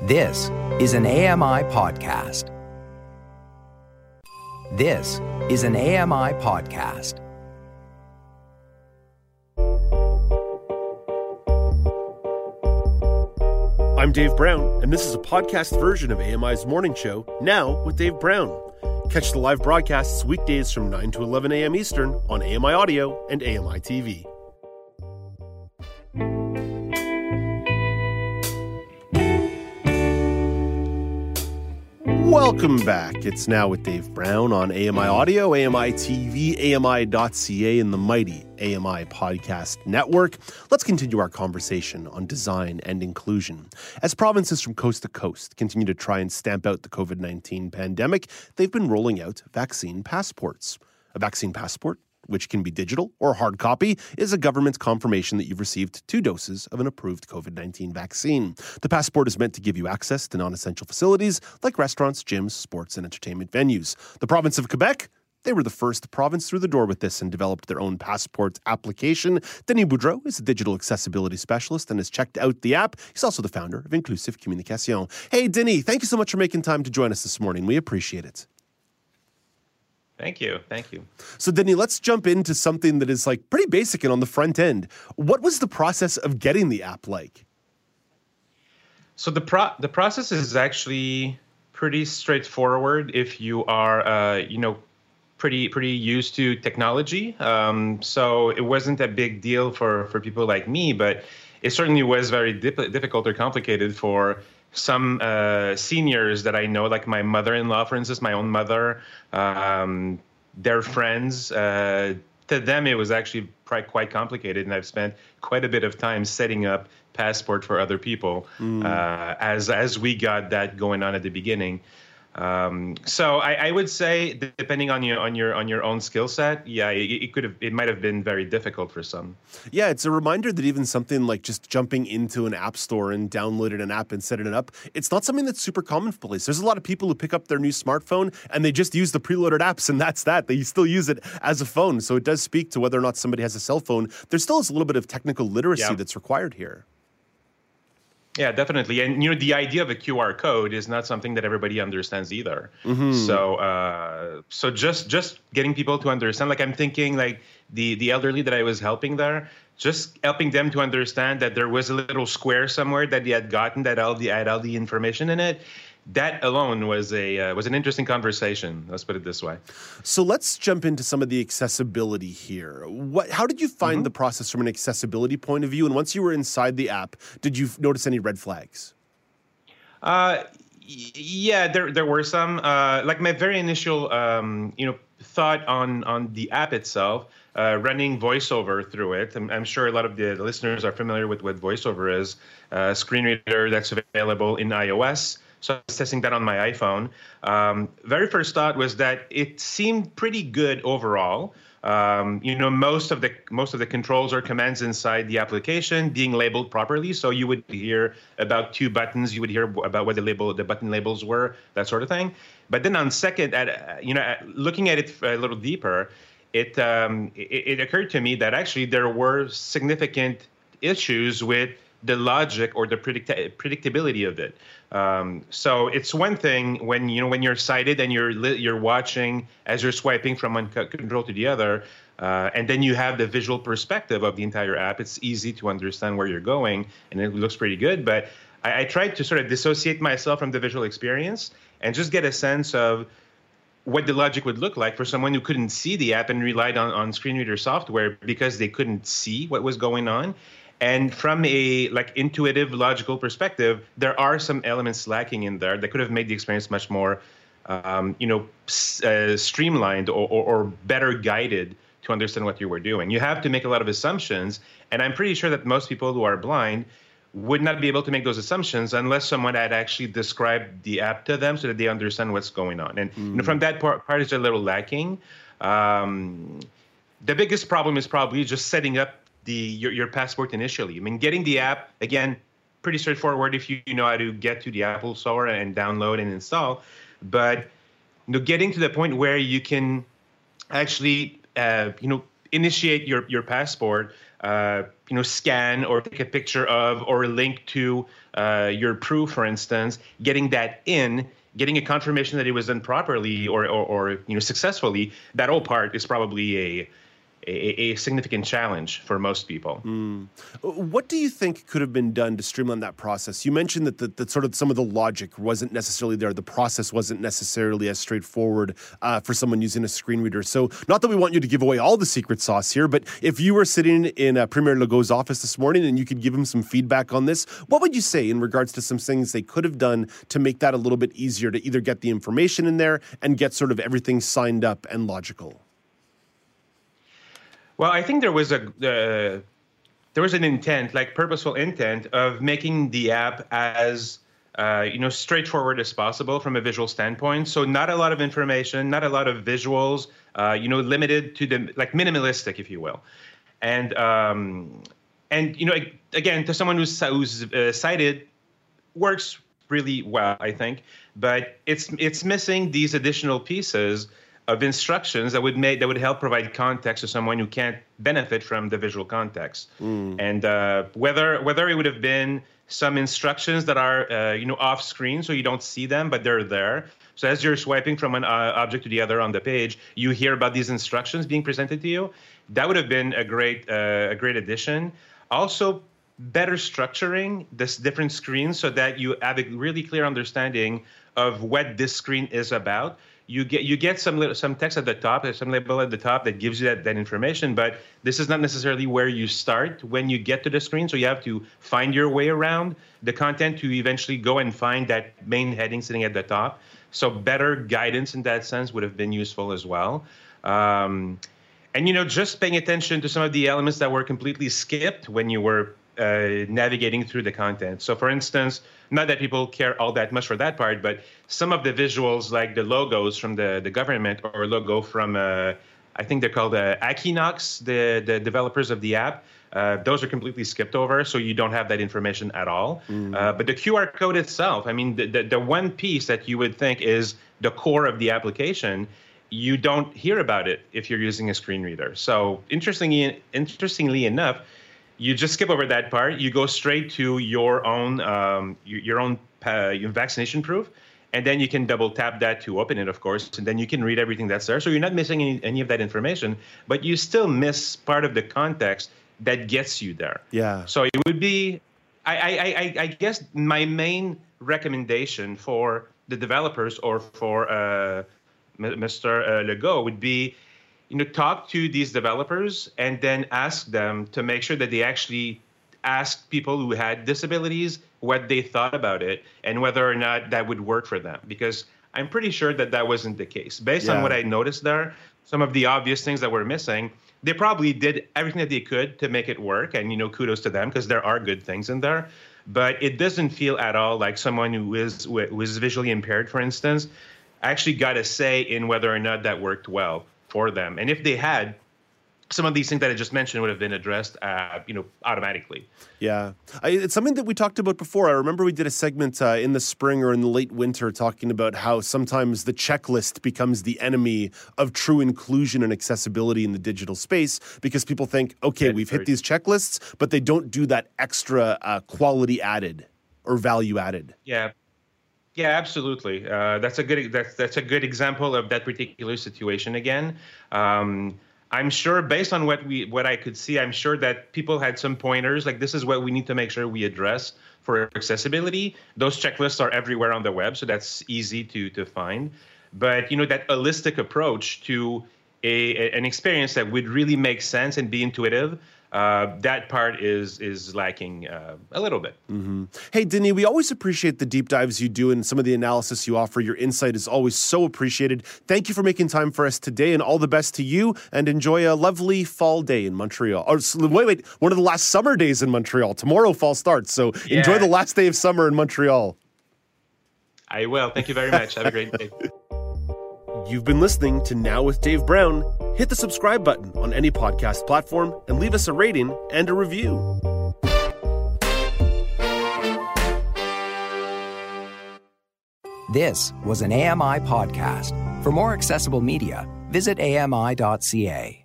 This is an AMI podcast. This is an AMI podcast. I'm Dave Brown, and this is a podcast version of AMI's Morning Show, Now with Dave Brown. Catch the live broadcasts weekdays from 9 to 11 a.m. Eastern on AMI Audio and AMI TV. Welcome back. It's Now with Dave Brown on AMI Audio, AMI TV, AMI.ca, and the mighty AMI Podcast Network. Let's continue our conversation on design and inclusion. As provinces from coast to coast continue to try and stamp out the COVID-19 pandemic, they've been rolling out vaccine passports. A vaccine passport, which can be digital or hard copy, is a government confirmation that you've received 2 doses of an approved COVID-19 vaccine. The passport is meant to give you access to non-essential facilities like restaurants, gyms, sports, and entertainment venues. The province of Quebec, they were the first province through the door with this and developed their own passport application. Denis Boudreau is a digital accessibility specialist and has checked out the app. He's also the founder of Inclusive Communication. Hey, Denis, thank you so much for making time to join us this morning. We appreciate it. Thank you. So, Denis, let's jump into something that is like pretty basic and on the front end. What was the process of getting the app like? So the process is actually pretty straightforward if you are, pretty used to technology. So it wasn't a big deal for people like me, but it certainly was very difficult or complicated for some seniors that I know, like my mother-in-law, for instance, my own mother, their friends. To them, it was actually quite complicated, and I've spent quite a bit of time setting up passport for other people as we got that going on at the beginning. So I would say, depending on your own skill set, yeah, it might have been very difficult for some. Yeah, it's a reminder that even something like just jumping into an app store and downloading an app and setting it up, it's not something that's super commonplace. There's a lot of people who pick up their new smartphone and they just use the preloaded apps, and that's that. They still use it as a phone. So it does speak to whether or not somebody has a cell phone. There still is a little bit of technical literacy that's required here. Yeah, definitely. And, the idea of a QR code is not something that everybody understands either. Mm-hmm. So just getting people to understand, like I'm thinking like the elderly that I was helping there, just helping them to understand that there was a little square somewhere that they had gotten that had all the information in it. That alone was an interesting conversation. Let's put it this way. So let's jump into some of the accessibility here. How did you find the process from an accessibility point of view? And once you were inside the app, did you notice any red flags? Yeah, there were some. Like my very initial, thought on the app itself. Running VoiceOver through it. I'm sure a lot of the listeners are familiar with what VoiceOver is. A screen reader that's available in iOS. So I was testing that on my iPhone. Very first thought was that it seemed pretty good overall. Most of the controls or commands inside the application being labeled properly. So you would hear about 2 buttons. You would hear about what the button labels were, that sort of thing. But then on second, looking at it a little deeper, it occurred to me that actually there were significant issues with the logic or the predictability of it. So it's one thing when you're sighted and you're watching as you're swiping from one control to the other, and then you have the visual perspective of the entire app. It's easy to understand where you're going, and it looks pretty good. But I tried to sort of dissociate myself from the visual experience and just get a sense of what the logic would look like for someone who couldn't see the app and relied on screen reader software because they couldn't see what was going on. And from a intuitive, logical perspective, there are some elements lacking in there that could have made the experience much more, streamlined or better guided to understand what you were doing. You have to make a lot of assumptions, and I'm pretty sure that most people who are blind would not be able to make those assumptions unless someone had actually described the app to them so that they understand what's going on. And from that part is a little lacking. The biggest problem is probably just setting up your passport initially. I mean, getting the app, again, pretty straightforward if you know how to get to the Apple Store and download and install. But getting to the point where you can actually initiate your passport scan or take a picture of or link to your proof, for instance, getting that in, getting a confirmation that it was done properly or successfully, that whole part is probably a significant challenge for most people. What do you think could have been done to streamline that process? You mentioned that sort of some of the logic wasn't necessarily there. The process wasn't necessarily as straightforward for someone using a screen reader. So not that we want you to give away all the secret sauce here, but if you were sitting in Premier Legault's office this morning and you could give him some feedback on this, what would you say in regards to some things they could have done to make that a little bit easier to either get the information in there and get sort of everything signed up and logical? Well, I think there was an intent, like purposeful intent, of making the app as straightforward as possible from a visual standpoint. So not a lot of information, not a lot of visuals, limited to the minimalistic, if you will. And again, to someone who's sighted, works really well, I think. But it's missing these additional pieces of instructions that would help provide context to someone who can't benefit from the visual context. And whether it would have been some instructions that are off screen so you don't see them, but they're there. So as you're swiping from one object to the other on the page, you hear about these instructions being presented to you. That would have been a great addition. Also, better structuring this different screens so that you have a really clear understanding of what this screen is about. You get some text at the top, some label at the top that gives you that information, but this is not necessarily where you start when you get to the screen. So you have to find your way around the content to eventually go and find that main heading sitting at the top. So better guidance in that sense would have been useful as well. And just paying attention to some of the elements that were completely skipped when you were navigating through the content. So for instance, not that people care all that much for that part, but some of the visuals, like the logos from the government or logo from, I think they're called Aquinox, the developers of the app, those are completely skipped over, so you don't have that information at all. But the QR code itself, I mean, the one piece that you would think is the core of the application, you don't hear about it if you're using a screen reader. So interestingly enough, you just skip over that part. You go straight to your own vaccination proof, and then you can double tap that to open it, of course, and then you can read everything that's there. So you're not missing any of that information, but you still miss part of the context that gets you there. Yeah. So it would be, I guess, my main recommendation for the developers or for Mr. Legault would be, talk to these developers and then ask them to make sure that they actually ask people who had disabilities what they thought about it and whether or not that would work for them. Because I'm pretty sure that wasn't the case. Based on what I noticed there, some of the obvious things that were missing, they probably did everything that they could to make it work. And, kudos to them because there are good things in there. But it doesn't feel at all like someone who is visually impaired, for instance, actually got a say in whether or not that worked well for them. And if they had, some of these things that I just mentioned would have been addressed, automatically. Yeah. It's something that we talked about before. I remember we did a segment in the spring or in the late winter talking about how sometimes the checklist becomes the enemy of true inclusion and accessibility in the digital space because people think, okay, we've hit these checklists, but they don't do that extra quality added or value added. Yeah. Yeah, absolutely. That's a good example of that particular situation again. I'm sure based on what I could see, I'm sure that people had some pointers, like this is what we need to make sure we address for accessibility. Those checklists are everywhere on the web, so that's easy to find. But, that holistic approach to an experience that would really make sense and be intuitive, that part is lacking a little bit. Mm-hmm. Hey, Denis, we always appreciate the deep dives you do and some of the analysis you offer. Your insight is always so appreciated. Thank you for making time for us today, and all the best to you, and enjoy a lovely fall day in Montreal. Or wait, one of the last summer days in Montreal. Tomorrow fall starts, so enjoy the last day of summer in Montreal. I will. Thank you very much. Have a great day. You've been listening to Now with Dave Brown. Hit the subscribe button on any podcast platform and leave us a rating and a review. This was an AMI podcast. For more accessible media, visit AMI.ca.